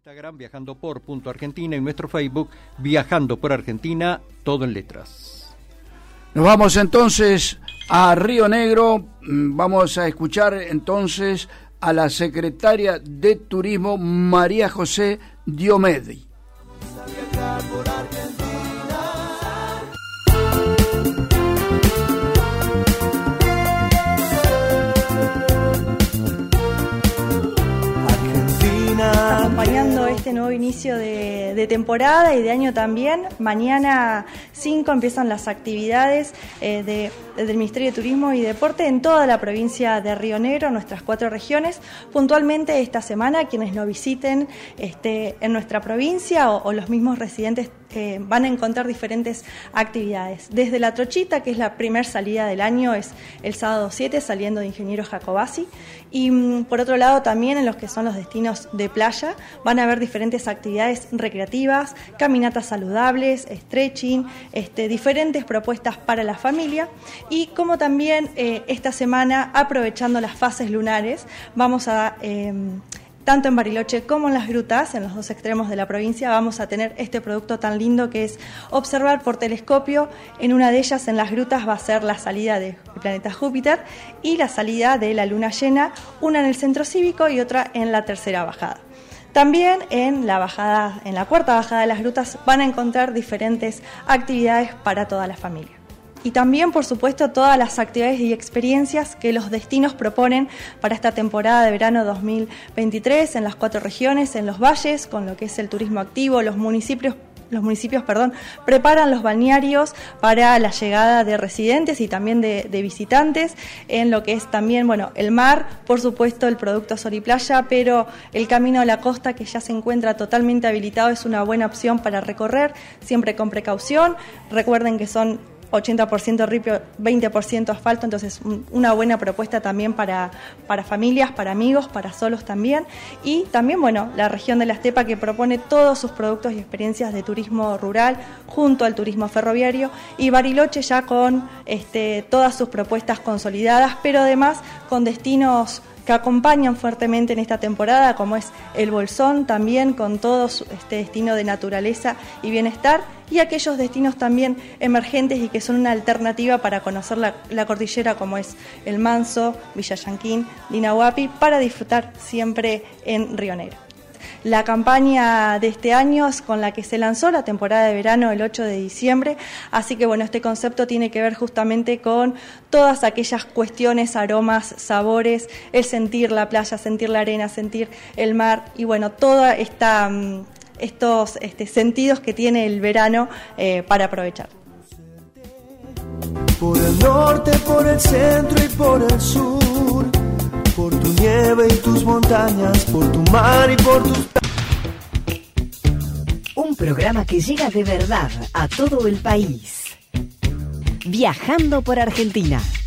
Instagram Viajando por Argentina y nuestro Facebook Viajando por Argentina, todo en letras. Nos vamos entonces a Río Negro. Vamos a escuchar entonces a la secretaria de Turismo María José Diomedi. Acompañando este nuevo inicio de temporada y de año también. Mañana 5 empiezan las actividades del Ministerio de Turismo y Deporte en toda la provincia de Río Negro, nuestras 4 regiones. Puntualmente esta semana, quienes nos visiten en nuestra provincia o los mismos residentes van a encontrar diferentes actividades. Desde La Trochita, que es la primer salida del año, es el sábado 7, saliendo de Ingeniero Jacobasi. Y por otro lado, también en los que son los destinos de playa, van a haber diferentes actividades recreativas, caminatas saludables, stretching, diferentes propuestas para la familia. Y como también esta semana, aprovechando las fases lunares, vamos a... tanto en Bariloche como en las grutas, en los dos extremos de la provincia, vamos a tener este producto tan lindo que es observar por telescopio. En una de ellas, en las grutas, va a ser la salida del planeta Júpiter y la salida de la luna llena, una en el centro cívico y otra en la tercera bajada. También en la cuarta bajada de las grutas van a encontrar diferentes actividades para toda la familia. Y también, por supuesto, todas las actividades y experiencias que los destinos proponen para esta temporada de verano 2023 en las 4 regiones, en los valles, con lo que es el turismo activo. Los municipios preparan los balnearios para la llegada de residentes y también de visitantes, en lo que es también, el mar, por supuesto, el producto Sol y Playa, pero el camino a la costa, que ya se encuentra totalmente habilitado, es una buena opción para recorrer, siempre con precaución. Recuerden que son 80% ripio, 20% asfalto, entonces una buena propuesta también para familias, para amigos, para solos también. Y también, la región de la Estepa, que propone todos sus productos y experiencias de turismo rural junto al turismo ferroviario, y Bariloche ya con todas sus propuestas consolidadas, pero además con destinos que acompañan fuertemente en esta temporada, como es el Bolsón, también con todo este destino de naturaleza y bienestar, y aquellos destinos también emergentes y que son una alternativa para conocer la cordillera, como es el Manso, Villa Yanquín, Dinahuapi, para disfrutar siempre en Río Negro. La campaña de este año es con la que se lanzó la temporada de verano el 8 de diciembre, así que este concepto tiene que ver justamente con todas aquellas cuestiones, aromas, sabores, el sentir la playa, sentir la arena, sentir el mar y toda estos sentidos que tiene el verano para aprovechar. Por el norte, por el centro y por el sur, por tu nieve y tus montañas, por tu mar y por tus... Un programa que llega de verdad a todo el país. Viajando por Argentina.